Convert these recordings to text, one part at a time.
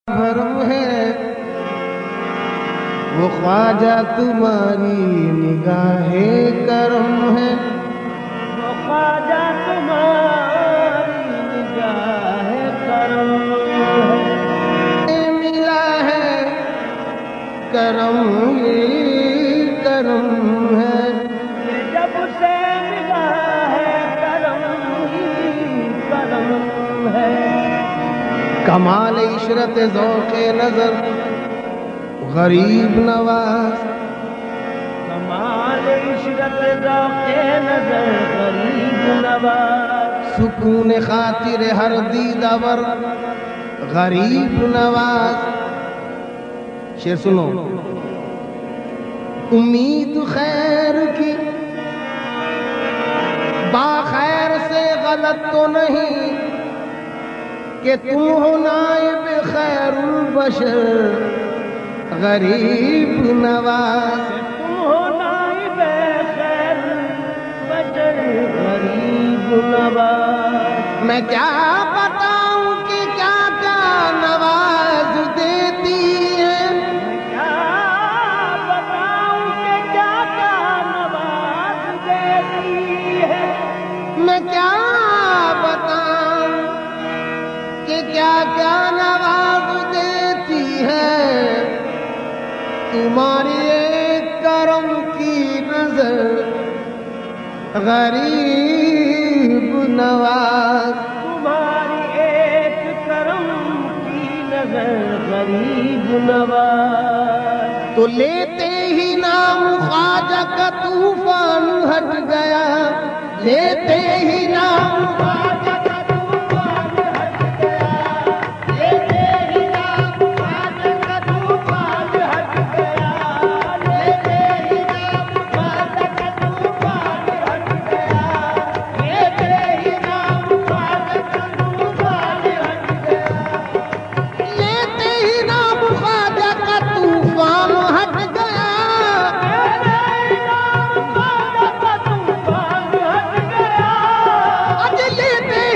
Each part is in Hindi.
भरम है वो ख्वाजा तुम्हारी निगाहे करम है, वो ख्वाजा तुम्हारी निगाहे करम है। मिला है करम ही करम है, जब से मिला है करम ही करम है। कमाल इशरत ज़ौक़े नजर गरीब नवाज, कमाल इशरत ज़ौक़े नजर गरीब नवाज। सुकून खातिर हर दीदावर गरीब नवाज। शेर सुनो। उम्मीद खैर की बाखैर से गलत तो नहीं कि तुम हो नाइब खैरुल बशर गरीब नवाज। तुम हो नाइब खैरुल बशर गरीब नवाज। मैं क्या बताऊं कि क्या क्या नवाज देती है, मैं क्या बताऊं कि क्या क्या नवाज देती है। मैं क्या बताऊं कि क्या क्या नवाज देती है। तुम्हारी एक करम की नजर गरीब नवाज। तुम्हारी एक करम की नजर गरीब नवाज। तो लेते ही नाम ख्वाजा का तूफान हट गया, लेते ही नाम ख्वाजा का तूफान हट गया, लेते ही नाम ख्वाजा का तूफान हट गया, लेते ही नाम ख्वाजा का तूफान हट गया, लेते ही नाम ख्वाजा का तूफान हट गया, लेते ही नाम ख्वाजा का तूफान हट गया, लेते ही नाम ख्वाजा का तूफान हट गया, अज लेते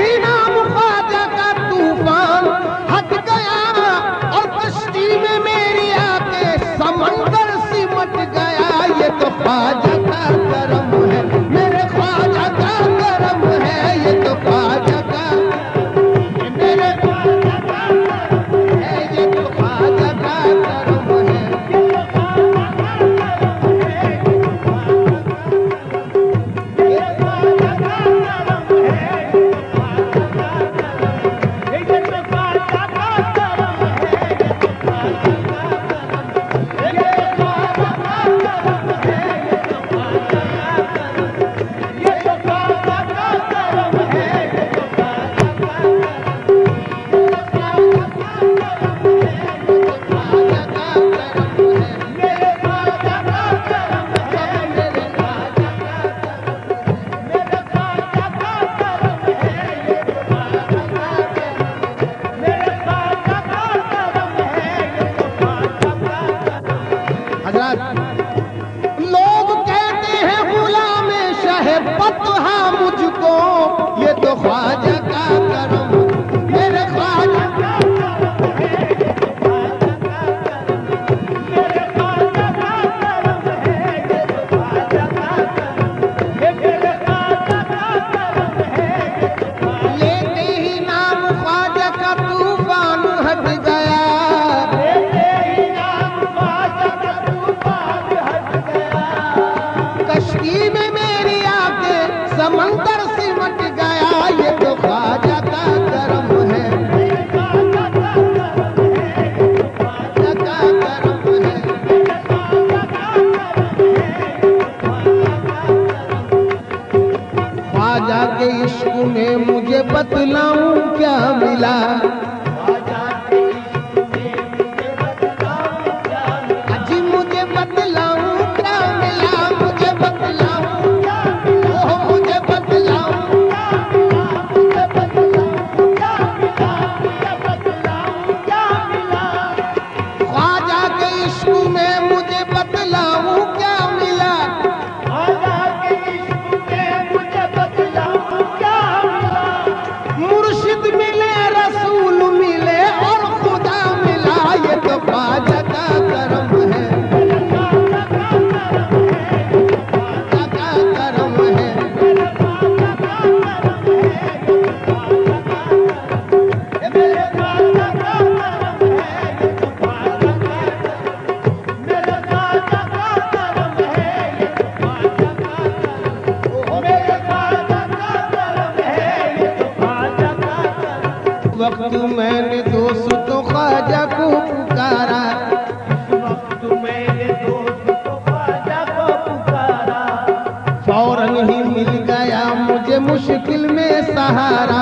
सहारा।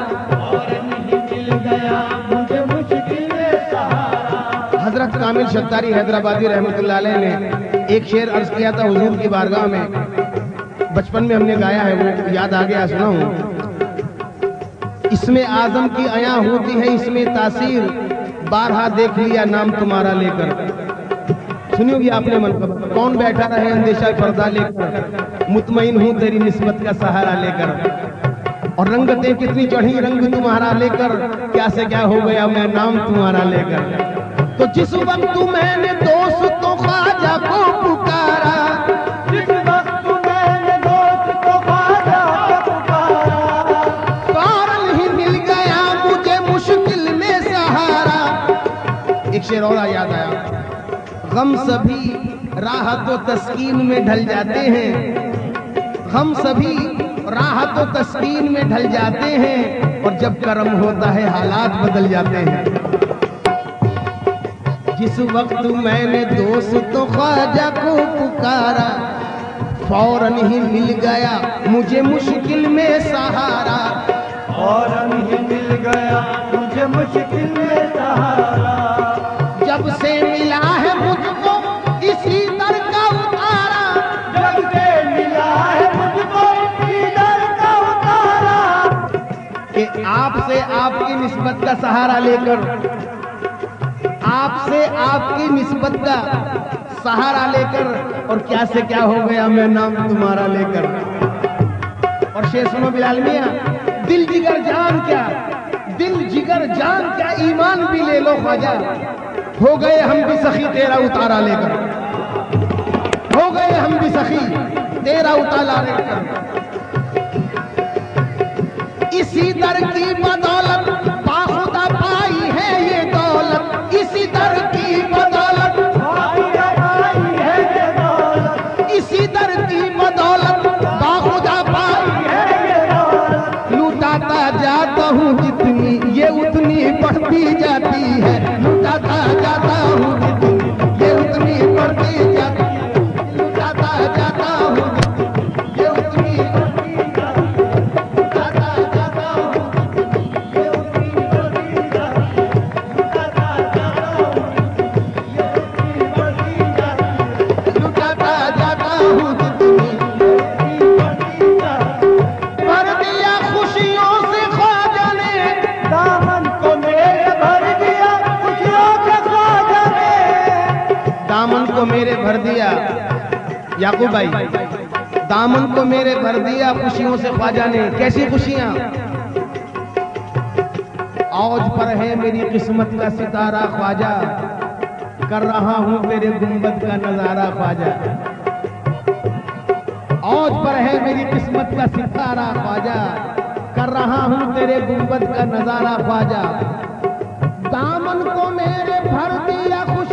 हजरत कामिल शत्तारी हैदराबादी रहमतुल्लाह अलैह ने एक शेर अर्ज किया था हुजूर की बारगाह में, बचपन में हमने गाया है, वो याद आ गया, सुना हूं। इसमें आजम की अया होती है, इसमें तासीर, बारहा देख लिया नाम तुम्हारा लेकर। सुनी होगी आपने मन का, कौन बैठा रहे अंदेशा पर्दा लेकर, मुतमईन हूं तेरी निस्बत का सहारा लेकर। और रंगतें कितनी चढ़ी रंग तुम्हारा लेकर, क्या से क्या हो गया मैं नाम तुम्हारा लेकर। तो जिस वक्त मैंने दोस्तों ख्वाजा को पुकारा, जिस वक्त मैंने दोस्त को ख्वाजा को पुकारा, फौरन ही मिल गया मुझे मुश्किल में सहारा। एक शेर और याद आया, गम सभी राहत व तस्कीन में ढल जाते हैं, हम सभी राहत व तस्कीन में ढल जाते हैं, और जब करम होता है हालात बदल जाते हैं। जिस वक्त मैंने दोस्तों ख्वाजा को पुकारा, फौरन ही मिल गया मुझे मुश्किल में सहारा। फौरन ही मिल गया मुझे मुश्किल में सहारा। जब से मिला है मुझको इसी दर का उतारा, जब से मिला है मुझको इसी दर का उतारा, कि आपसे आपकी निस्बत का सहारा लेकर, आपसे आपकी निस्बत का सहारा लेकर, और क्या से क्या हो गया मैं नाम तुम्हारा लेकर। और शेर सुनो बिलाल मियां, दिल जिगर जान क्या, दिल जिगर जान क्या, ईमान भी ले लो ख्वाजा, हो गए हम भी सखी तेरा उतारा लेकर, हो गए हम भी सखी तेरा उतारा लेकर। इसी दर की बदौलत बाखुदा पाई है ये दौलत, इसी दर की बदौलत पाई है ये दौलत, इसी दर की बदौलत बाखुदा पाई है ये दौलत। लुटाता जाता हूँ जितनी ये उतनी बढ़ती जाती है, लुटाता जाता हूँ जितनी ये उतनी बढ़ती जाती है, लुटाता जाता हूँ जितनी ये उतनी बढ़ती जाती है, लुटाता जाता हूँ जितनी ये उतनी बढ़ती जाती है, लुटाता जाता हूँ जितनी ये उतनी बढ़ती जाती है, लुटाता जाता हूँ जितनी ये उतनी बढ़ती जाती है। भर दिया खुशियों से ख्वाजा ने, दामन को मेरे भर दिया खुशियों के ख्वाजा ने। दामन को मेरे भर दिया, याकूब भाई, दामन को मेरे भर दिया खुशियों से ख्वाजा ने। कैसी खुशियां, औज पर है मेरी किस्मत का सितारा ख्वाजा, कर रहा हूं तेरे गुंबद का नजारा ख्वाजा। औज पर है मेरी किस्मत का सितारा ख्वाजा, कर रहा हूं तेरे गुंबद का नजारा ख्वाजा। दामन को मेरे भर दिया